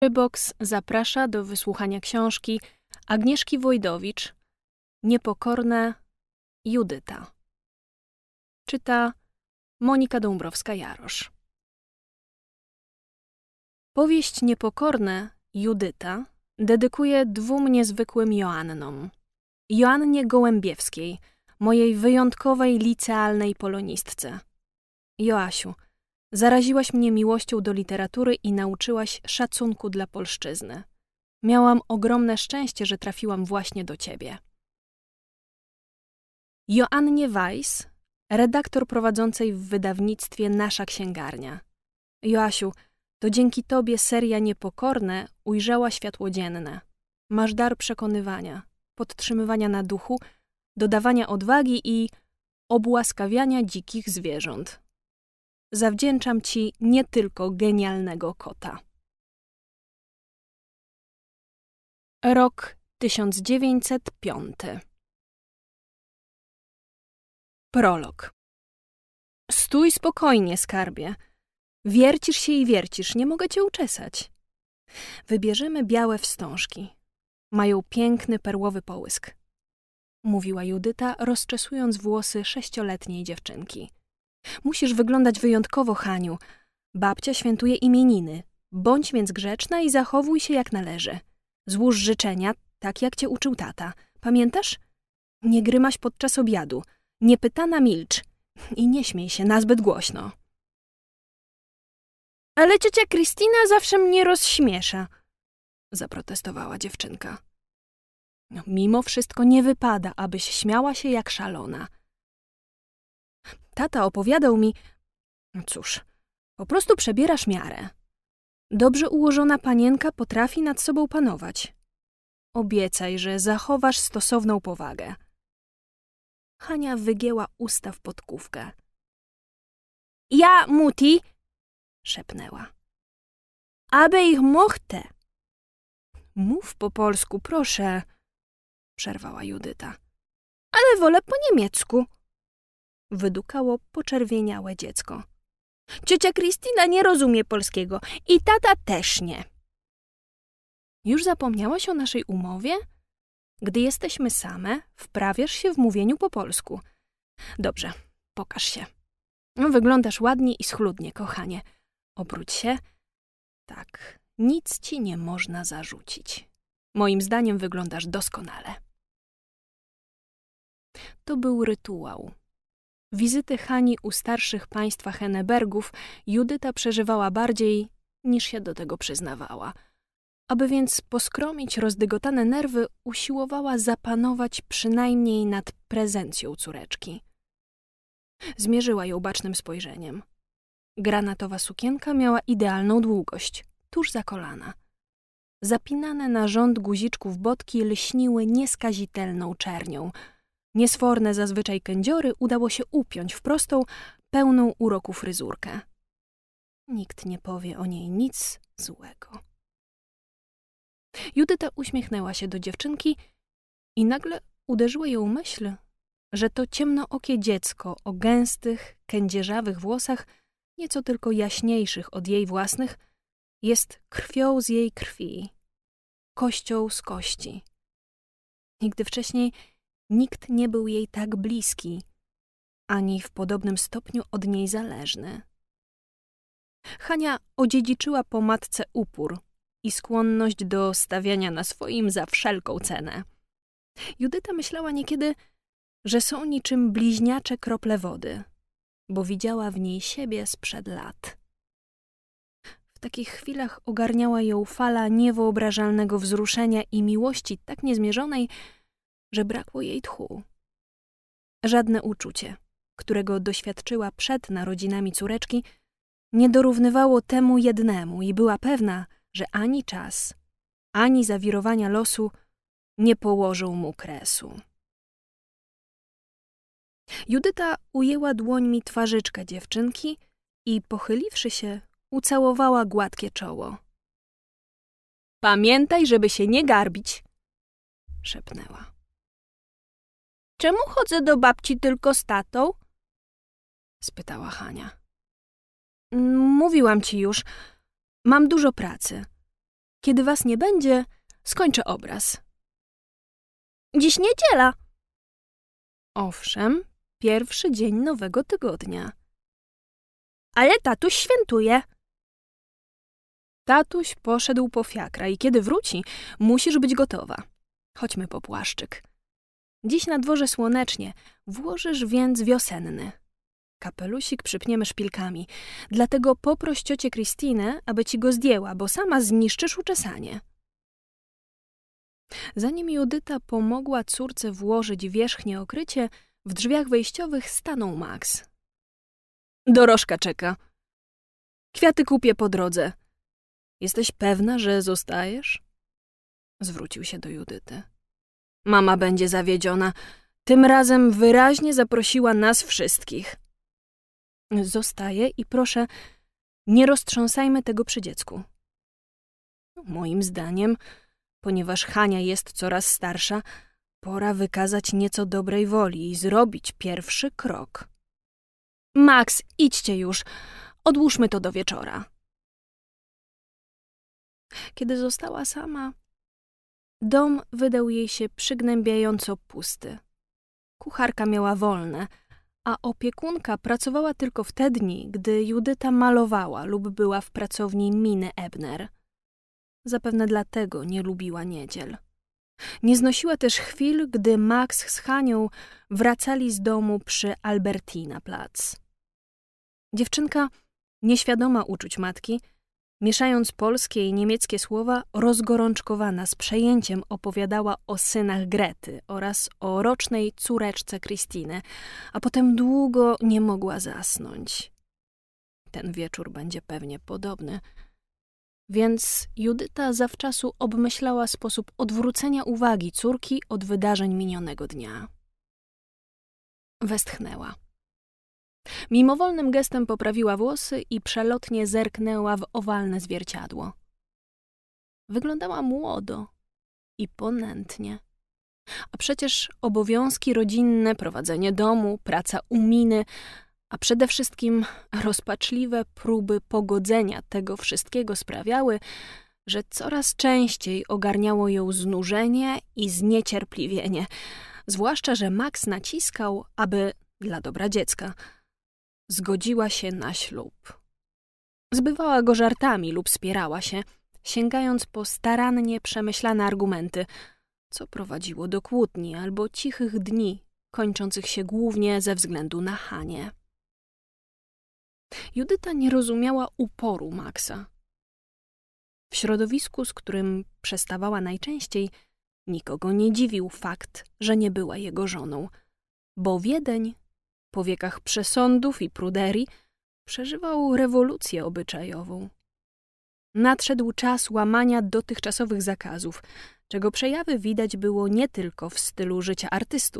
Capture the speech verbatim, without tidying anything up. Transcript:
Box zaprasza do wysłuchania książki Agnieszki Wojdowicz Niepokorne Judyta. Czyta Monika Dąbrowska-Jarosz. Powieść Niepokorne Judyta dedykuję dwóm niezwykłym Joannom. Joannie Gołębiewskiej, mojej wyjątkowej licealnej polonistce. Joasiu, zaraziłaś mnie miłością do literatury i nauczyłaś szacunku dla polszczyzny. Miałam ogromne szczęście, że trafiłam właśnie do ciebie. Joannie Weiss, redaktor prowadzącej w wydawnictwie Nasza Księgarnia. Joasiu, to dzięki tobie seria Niepokorne ujrzała światło dzienne. Masz dar przekonywania, podtrzymywania na duchu, dodawania odwagi i obłaskawiania dzikich zwierząt. Zawdzięczam ci nie tylko genialnego kota. Rok tysiąc dziewięćset piąty. Prolog. Stój spokojnie, skarbie. Wiercisz się i wiercisz, nie mogę cię uczesać. Wybierzemy białe wstążki. Mają piękny perłowy połysk. Mówiła Judyta, rozczesując włosy sześcioletniej dziewczynki. Musisz wyglądać wyjątkowo, Haniu. Babcia świętuje imieniny. Bądź więc grzeczna i zachowuj się jak należy. Złóż życzenia, tak jak cię uczył tata. Pamiętasz? Nie grymaś podczas obiadu. Niepytana milcz. I nie śmiej się nazbyt głośno. Ale ciocia Krystyna zawsze mnie rozśmiesza, zaprotestowała dziewczynka. No, mimo wszystko nie wypada, abyś śmiała się jak szalona. Tata opowiadał mi... No cóż, po prostu przebierasz miarę. Dobrze ułożona panienka potrafi nad sobą panować. Obiecaj, że zachowasz stosowną powagę. Hania wygięła usta w podkówkę. Ja, Muti, szepnęła. Aby ich mochte. Mów po polsku, proszę, przerwała Judyta. Ale wolę po niemiecku, wydukało poczerwieniałe dziecko. Ciocia Krystyna nie rozumie polskiego i tata też nie. Już zapomniałaś o naszej umowie? Gdy jesteśmy same, wprawiasz się w mówieniu po polsku. Dobrze, pokaż się. Wyglądasz ładnie i schludnie, kochanie. Obróć się. Tak, nic ci nie można zarzucić. Moim zdaniem wyglądasz doskonale. To był rytuał. Wizyty Hani u starszych państwa Hennebergów Judyta przeżywała bardziej, niż się do tego przyznawała. Aby więc poskromić rozdygotane nerwy, usiłowała zapanować przynajmniej nad prezencją córeczki. Zmierzyła ją bacznym spojrzeniem. Granatowa sukienka miała idealną długość, tuż za kolana. Zapinane na rząd guziczków botki lśniły nieskazitelną czernią. Niesforne zazwyczaj kędziory udało się upiąć w prostą, pełną uroku fryzurkę. Nikt nie powie o niej nic złego. Judyta uśmiechnęła się do dziewczynki i nagle uderzyła ją myśl, że to ciemnookie dziecko o gęstych, kędzierzawych włosach, nieco tylko jaśniejszych od jej własnych, jest krwią z jej krwi, kością z kości. Nigdy wcześniej nikt nie był jej tak bliski, ani w podobnym stopniu od niej zależny. Hania odziedziczyła po matce upór i skłonność do stawiania na swoim za wszelką cenę. Judyta myślała niekiedy, że są niczym bliźniacze krople wody, bo widziała w niej siebie sprzed lat. W takich chwilach ogarniała ją fala niewyobrażalnego wzruszenia i miłości tak niezmierzonej, że brakło jej tchu. Żadne uczucie, którego doświadczyła przed narodzinami córeczki, nie dorównywało temu jednemu i była pewna, że ani czas, ani zawirowania losu nie położą mu kresu. Judyta ujęła dłońmi twarzyczkę dziewczynki i pochyliwszy się, ucałowała gładkie czoło. Pamiętaj, żeby się nie garbić, szepnęła. Czemu chodzę do babci tylko z tatą? Spytała Hania. Mówiłam ci już, mam dużo pracy. Kiedy was nie będzie, skończę obraz. Dziś niedziela. Owszem, pierwszy dzień nowego tygodnia. Ale tatuś świętuje. Tatuś poszedł po fiakra i kiedy wróci, musisz być gotowa. Chodźmy po płaszczyk. Dziś na dworze słonecznie, włożysz więc wiosenny. Kapelusik przypniemy szpilkami, dlatego poproś ciocię Kristynę, aby ci go zdjęła, bo sama zniszczysz uczesanie. Zanim Judyta pomogła córce włożyć wierzchnie okrycie, w drzwiach wejściowych stanął Max. Dorożka czeka. Kwiaty kupię po drodze. Jesteś pewna, że zostajesz? Zwrócił się do Judyty. Mama będzie zawiedziona. Tym razem wyraźnie zaprosiła nas wszystkich. Zostaję i proszę, nie roztrząsajmy tego przy dziecku. Moim zdaniem, ponieważ Hania jest coraz starsza, pora wykazać nieco dobrej woli i zrobić pierwszy krok. Max, idźcie już. Odłóżmy to do wieczora. Kiedy została sama, dom wydał jej się przygnębiająco pusty. Kucharka miała wolne, a opiekunka pracowała tylko w te dni, gdy Judyta malowała lub była w pracowni Miny Ebner. Zapewne dlatego nie lubiła niedziel. Nie znosiła też chwil, gdy Max z Hanią wracali z domu przy Albertina Platz. Dziewczynka, nieświadoma uczuć matki, mieszając polskie i niemieckie słowa, rozgorączkowana z przejęciem opowiadała o synach Grety oraz o rocznej córeczce Krystyny, a potem długo nie mogła zasnąć. Ten wieczór będzie pewnie podobny. Więc Judyta zawczasu obmyślała sposób odwrócenia uwagi córki od wydarzeń minionego dnia. Westchnęła. Mimowolnym gestem poprawiła włosy i przelotnie zerknęła w owalne zwierciadło. Wyglądała młodo i ponętnie. A przecież obowiązki rodzinne, prowadzenie domu, praca u Miny, a przede wszystkim rozpaczliwe próby pogodzenia tego wszystkiego sprawiały, że coraz częściej ogarniało ją znużenie i zniecierpliwienie, zwłaszcza że Max naciskał, aby, dla dobra dziecka, zgodziła się na ślub. Zbywała go żartami lub spierała się, sięgając po starannie przemyślane argumenty, co prowadziło do kłótni albo cichych dni, kończących się głównie ze względu na Hanię. Judyta nie rozumiała uporu Maxa. W środowisku, z którym przestawała najczęściej, nikogo nie dziwił fakt, że nie była jego żoną, bo Wiedeń, po wiekach przesądów i pruderii, przeżywał rewolucję obyczajową. Nadszedł czas łamania dotychczasowych zakazów, czego przejawy widać było nie tylko w stylu życia artystów,